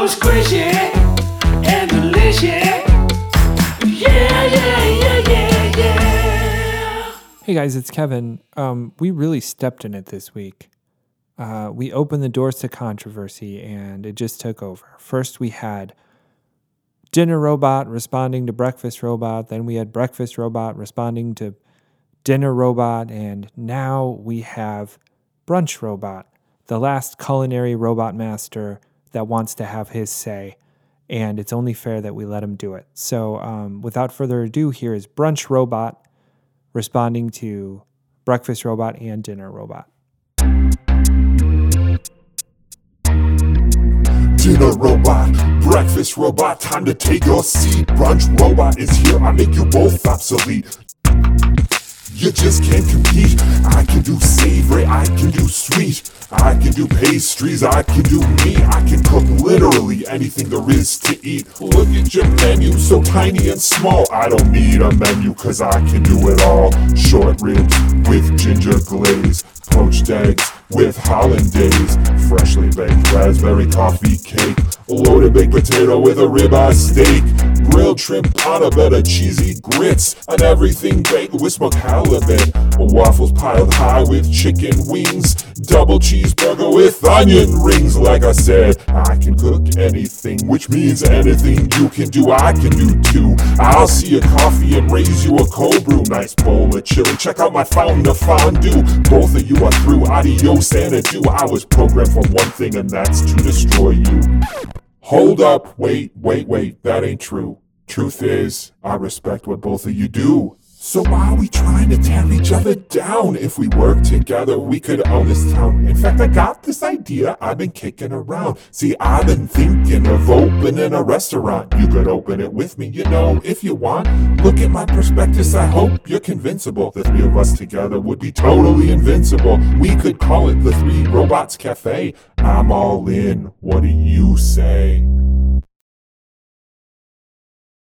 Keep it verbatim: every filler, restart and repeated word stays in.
squishy and delicious. Yeah, yeah, yeah, yeah, yeah. Hey guys, it's Kevin. Um, we really stepped in it this week. Uh, we opened the doors to controversy and it just took over. First we had Dinner Robot responding to Breakfast Robot. Then we had Breakfast Robot responding to Dinner Robot. And now we have Brunch Robot, the last culinary robot master that wants to have his say. And it's only fair that we let him do it. So um, without further ado, here is Brunch Robot responding to Breakfast Robot and Dinner Robot. Dinner Robot, Breakfast Robot, time to take your seat. Brunch Robot is here, I make you both obsolete. You just can't compete. I can do savory, I can do sweet. I can do pastries, I can do meat. I can cook literally anything there is to eat. Look at your menu, so tiny and small. I don't need a menu, cause I can do it all. Short ribs with ginger glaze, poached eggs with hollandaise, freshly baked raspberry coffee cake, loaded baked potato with a ribeye steak, grilled shrimp on a bed of cheesy grits, and everything baked with smoked halibut, waffles piled high with chicken wings, double cheeseburger with onion rings. Like I said, I can cook anything, which means anything you can do, I can do too. I'll see your coffee and raise you a cold brew, nice bowl of chili, check out my fountain of fondue. Both of you are through, adios and adieu. I was programmed for one thing, and that's to destroy you. Hold up, wait, wait, wait, that ain't true. Truth is, I respect what both of you do. So why are we trying to tear each other down? If we work together, we could own this town. In fact, I got this idea I've been kicking around. See, I've been thinking of opening a restaurant. You could open it with me, you know, if you want. Look at my prospectus, I hope you're convincible. The three of us together would be totally invincible. We could call it the Three Robots Cafe. I'm all in, what do you say?